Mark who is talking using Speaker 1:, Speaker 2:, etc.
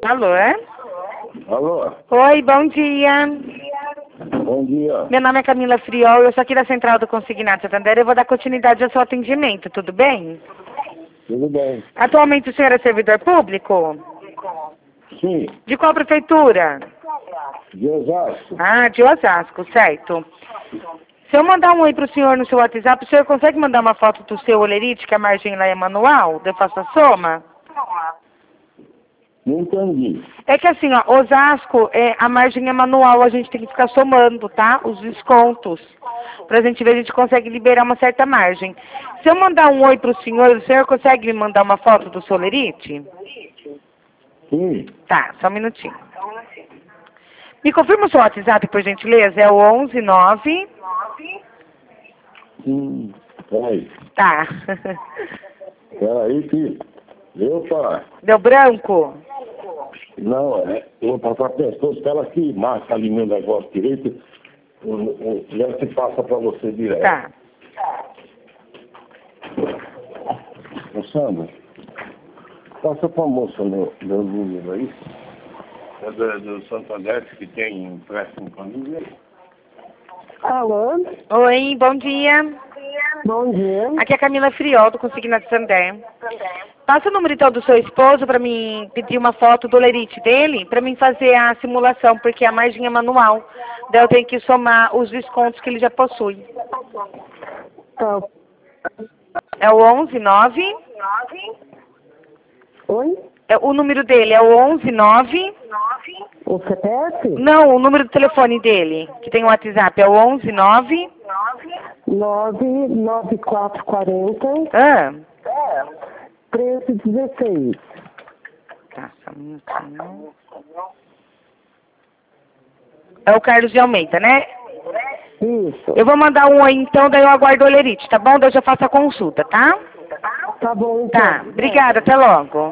Speaker 1: Alô?
Speaker 2: Alô?
Speaker 1: Oi, bom dia.
Speaker 2: Bom dia.
Speaker 1: Meu nome é Camila Friol, eu sou aqui da Central do Consignado Santander. Eu vou dar continuidade ao seu atendimento, tudo bem?
Speaker 2: Tudo bem?
Speaker 1: Atualmente o senhor é servidor público?
Speaker 2: Sim,
Speaker 1: De qual prefeitura?
Speaker 2: de Osasco.
Speaker 1: Ah, de Osasco, certo. Se eu mandar um oi pro senhor no seu WhatsApp, o senhor consegue mandar uma foto do seu olerite, que a margem lá é manual? Eu faço a soma?
Speaker 2: Não entendi.
Speaker 1: É que assim, ó, Osasco, a margem é manual, a gente tem que ficar somando, tá? Os descontos. Pra gente ver, a gente consegue liberar uma certa margem. Se eu mandar um oi pro senhor, o senhor consegue me mandar uma foto do seu olerite?
Speaker 2: Sim,
Speaker 1: Tá, só um minutinho. Me confirma o seu WhatsApp, por gentileza? É o 119...
Speaker 2: peraí.
Speaker 1: Tá.
Speaker 2: Peraí que... Opa!
Speaker 1: Deu branco?
Speaker 2: Não, eu vou passar para pessoas, ela que marca ali meu negócio direito, já se passa para você direto.
Speaker 1: Tá.
Speaker 2: Ô, Sandra, passa para a moça meu número aí. É do Santander que tem empréstimo para mim.
Speaker 3: Alô?
Speaker 1: Oi, bom dia.
Speaker 3: Bom dia.
Speaker 1: Aqui é a Camila Friol, do Consignado Santander. Passa o número então do seu esposo para mim pedir uma foto do olerite dele, para mim fazer a simulação, porque a margem é manual. Daí eu tenho que somar os descontos que ele já possui.
Speaker 3: Tá.
Speaker 1: É o 119.
Speaker 3: Oi?
Speaker 1: O número dele é o 119.
Speaker 3: O CPF?
Speaker 1: Não, o número do telefone dele, que tem o WhatsApp, é o 119.
Speaker 3: 99440
Speaker 1: Ah,
Speaker 3: 1316.
Speaker 1: tá, só um minutinho. É o Carlos de Almeida, né?
Speaker 3: Isso.
Speaker 1: Eu vou mandar um oi então, daí eu aguardo o olerite, tá bom? Daí eu já faço a consulta, tá?
Speaker 3: Tá bom, então.
Speaker 1: Tá, obrigada, até logo.